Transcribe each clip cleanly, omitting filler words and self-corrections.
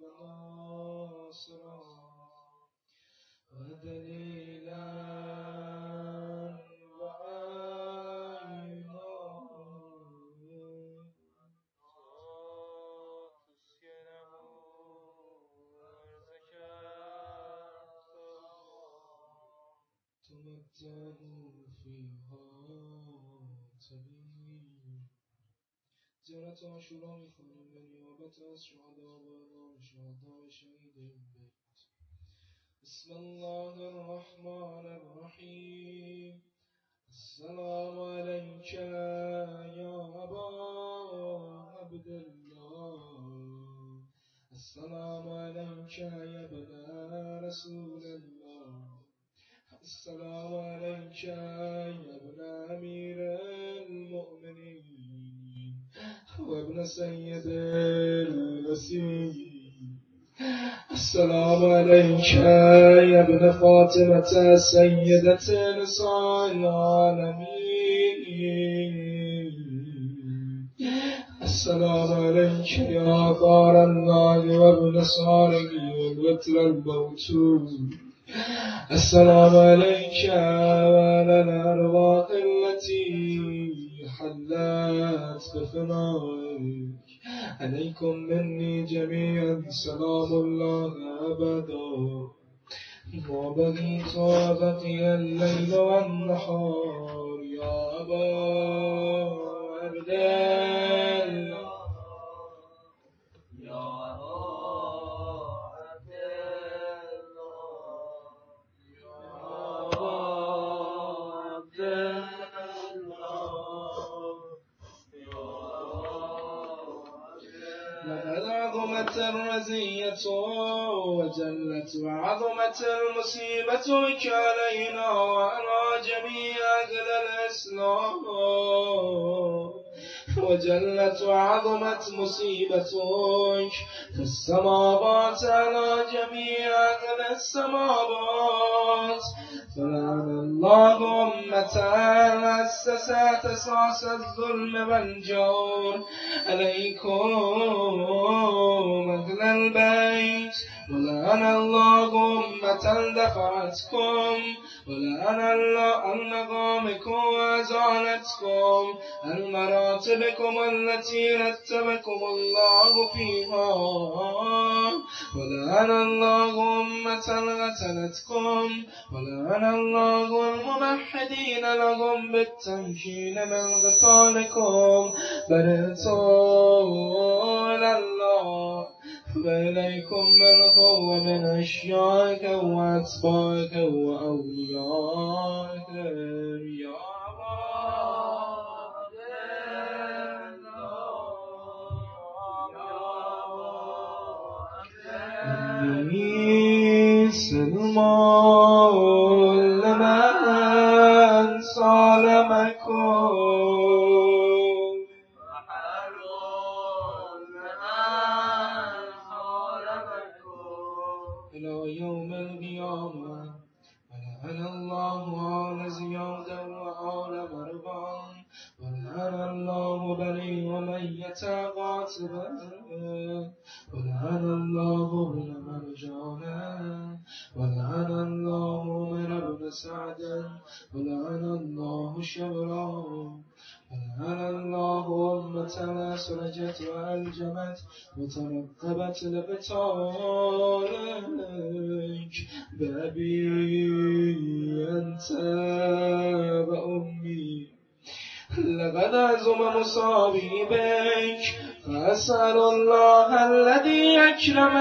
وناصرا ودليلا وعينا تسكنه أرضك تمتعه فيها تبين. زیارت عاشورا می‌خوانیم به نیابت از شهدا و امام شهدا و شهید این بیت. بسم الله الرحمن الرحیم. السلام علیک یا ابا عبدالله، السلام علیک یا ابن رسول الله، السلام علیک یا ابن امیر المؤمنین و ابن سید الوسیین، السلام علیک یا ابن فاطمة سیدة نساء العالمین، السلام علیک یا غار الله و ابن صارق الوتر الموتور، السلام عليك وعلى الأرواح التي حلت بفنائك، عليكم مني جميعا سلام الله أبدا ما بقيت وبقي الليل والنهار يا أبا عبد الله لقد عظمت الرزية وجلت وعظمت المصيبة علينا وعلى جميع أهل الإسلام، وجلت وعظمت مصيبتك في السماوات على جميع أهل السماوات، فلعن الله أمة أسست أساس الظلم والجور عليكم أهل البيت، ولعن الله أمة دفعتكم، ولعن الله أنغامكم وأزالتكم عن مراتبكم التي رتبكم الله فيها، ولعن الله أمة غسلتكم، ولعن الله الممحدين لهم بالتمكين من غسالكم، برئتم الله وإليكم منه ومن أشيائك وأتباعك وأوليائك يا إني سلمان لمن سالمكم إلى يوم القيامة، ولعن الله آل زياد وآل مربان، ولعن الله بني أمية قاتبا، ولعن الله ابن مرجانا، ولعن الله عمر بن سعد، ولعن الله شبرا، ولعن الله أمة أسرجت وألجمت وترقبت لقتالك بأبي أنت وأمي، لقد عزم مصابي بك، فأسأل الله الذي أكرم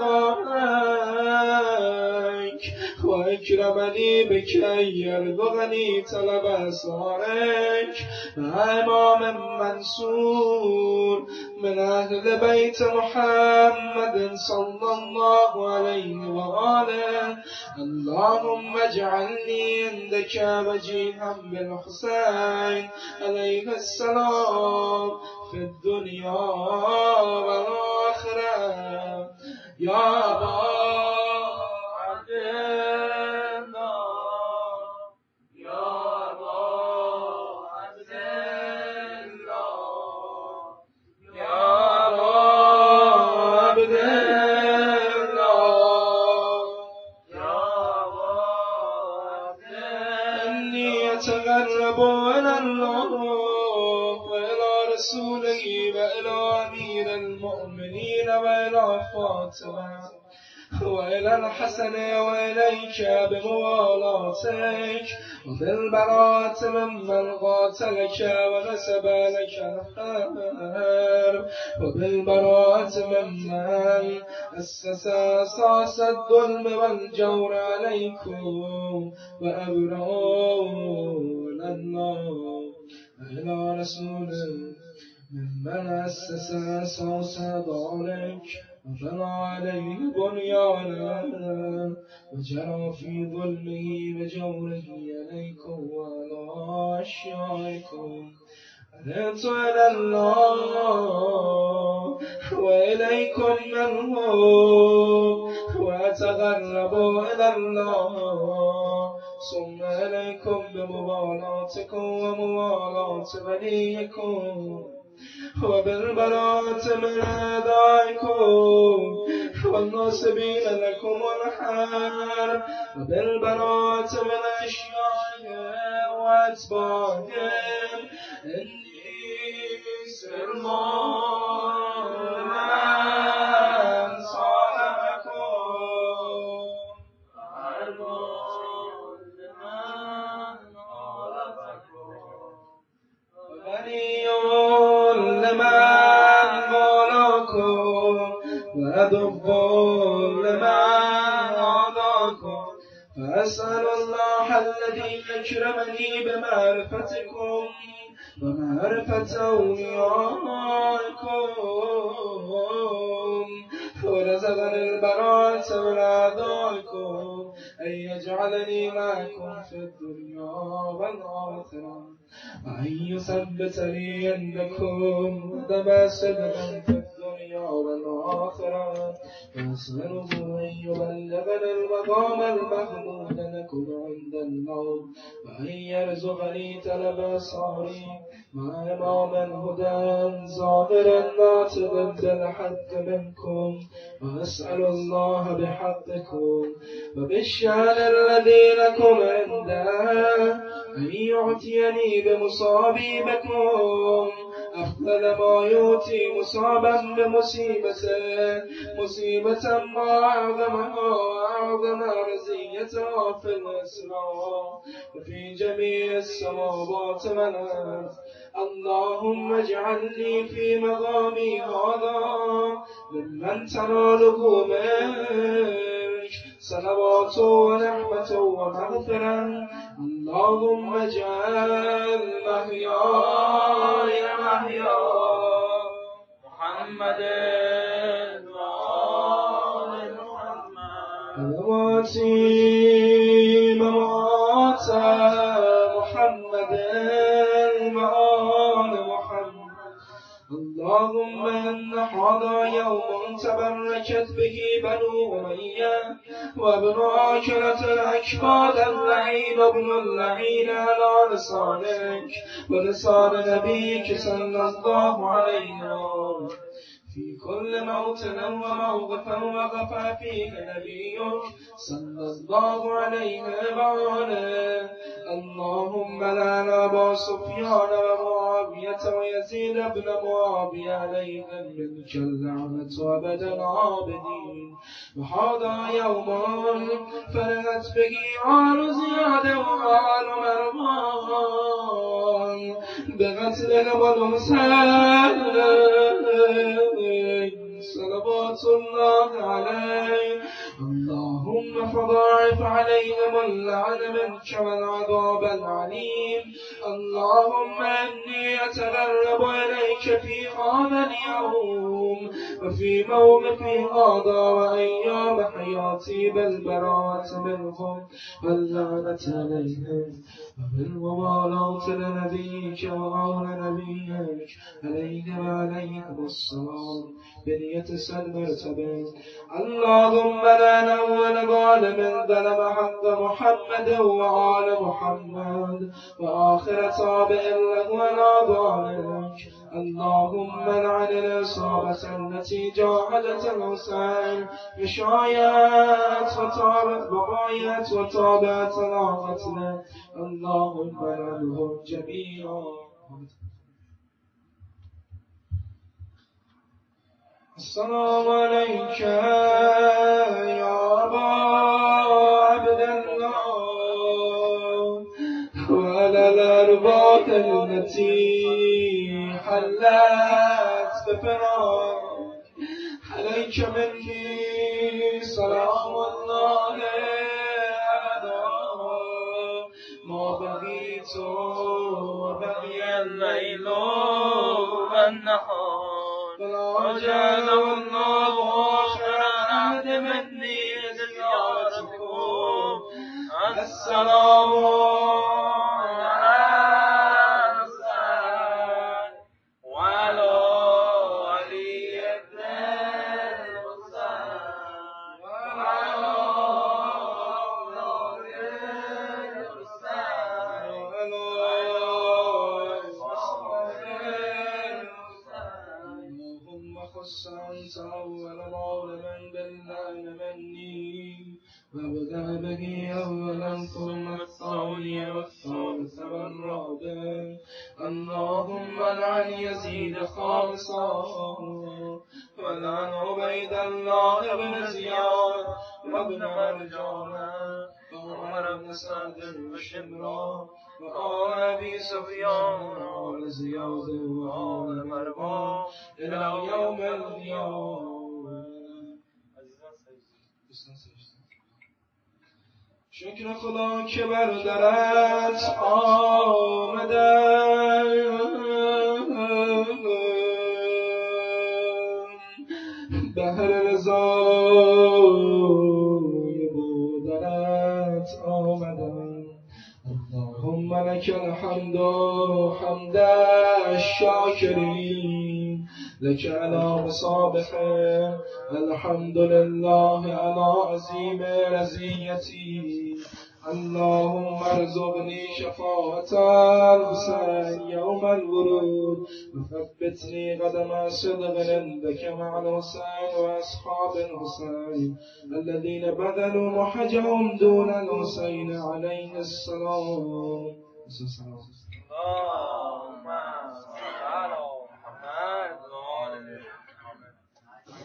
مقامك وأكرمني بك أن يرزقني طلب أسرارك مع إمام منصور من أهل بيت محمد صلى الله عليه وآله، اللهم اجعلني عندك وجيها بالحسين عليه السلام في الدنيا والآخرة يا أبا عبد الله يا أبا عبد الله يا أبا عبد الله وإلى فاطمة وإلى الحسن وإليك بموالاتك وبالبراءة ممن قاتلك ونسب لك الخير وبالبراءة ممن أسس أساس الظلم والجور عليكم وأبرأوا الله إلى رسوله ممن أسس أساس ذلك وبنى عليه بنيانا وجرى في ظلمه وجوره عليكم وعلى أشيائكم أردت إلى الله وإليكم منه وأتغرب إلى الله ثم إليكم بموالاتكم وموالاة وليكم وبالبراءة من أعدائكم والناصبين لكم الحرب وبالبراءة من أشيائهم وأتباعهم إني سلمان صالحكم وأرمون لمن غالبكم وبني لمن مولاكم وأدب لمن عاداكم فأسأل الله الذي أكرمني بمعرفتكم ومعرفة أوليائكم ورزقني البراءة من أعدائكم أن يجعلني معكم في الدنيا والآخرة وأن يثبتني عندكم قدم صدق في الدنيا والآخرة وأسأله أن يبلغني المقام المحمود لكم عند الموت وأن يرزقني طلب أصحابي مع إمام هدى ظاهر ناطق بالحق منكم وأسأل الله بحقكم وبالشأن الذي لكم عنده أن يعطيني بمصابيبكم أفضل ما يؤتي مصابا مصيبة ما أعظمها وأعظم رزيتها في الإسلام وفي جميع السماوات والأرض اللهم اجعلني في مقامي هذا ممن تناله منك صلوات ورحمة ومغفرة اللهم اجعل محياي محيا محمد وآل محمد ومماتي ممات محمد وآل محمد اللهم إن هذا يوم تبركت به بنو أمية وابن عاكرة الأكباد اللعين ابن اللعين على لسانك ولسان نبيك صلى الله عليه وسلم في كل موطن وموقف وقف فيه نبيك صلى الله عليه وآله اللهم لعن أبا سفيان ومعاوية ويزيد بن معاوية عليهم منك اللعنة أبد العابدين وهذا يوم فرحت به آل زياد وآل مروان بقتلهم والحسين صلوات الله عليه اللهم فضاعف عليهم اللعن منك والعذاب العليم اللهم إني أتقرب إليك في هذا اليوم وفي موقفي هذا وأيام حياتي بالبراءة منهم واللعنة عليهم وبالموالاة لنبيك وآل نبيك عليك وعليهم الصلاة بنية المرتبة اللهم لنا أول ظالم ظلم حق محمد وآل محمد وآخر تابع له ولا ذلك اللهم لعن الإصابة التي جاهدت الحسين بشايات وطابت وطابت على قتله اللهم لعنهم جميعا السلام عليك يا أبا عبد الله وعلى الأرواح التي حلت بفراق عليك مني سلام الله أبدا ما بقيت وبقي الليل والنهار ولا جعل الله آخر عهد مني زيارتكم السلام أول ظالما بالله مني وابدأ به أولا ثم الثاني والثالث والرابع اللهم لعن يزيد خالصا ولعن عبيد الله بن زياد وابن مرجان وعمر بن سعد وشمرا وآل أبي سفيان وآل زياد وآل مروان إلى يوم القيامة. شکر خدا که بر درت آمدم بهر رضای بودنت آمدم اللهم لك الحمد حمد الشاكرين لك على مصابحه الحمد لله على عظيم رزيتي اللهم ارزقني شفاعة الحسين يوم الورود وثبتني قدم صدق عندك مع الحسين وأصحاب الحسين الذين بذلوا محجهم دون الحسين عليه السلام.